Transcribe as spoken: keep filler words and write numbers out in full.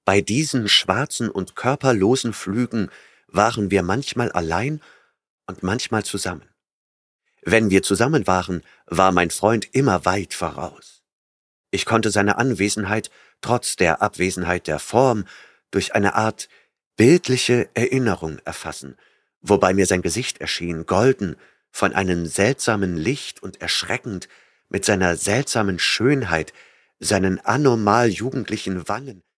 Bei diesen schwarzen und körperlosen Flügen waren wir manchmal allein und manchmal zusammen. Wenn wir zusammen waren, war mein Freund immer weit voraus. Ich konnte seine Anwesenheit trotz der Abwesenheit der Form durch eine Art bildliche Erinnerung erfassen, wobei mir sein Gesicht erschien, golden, von einem seltsamen Licht und erschreckend, mit seiner seltsamen Schönheit, seinen anormal jugendlichen Wangen,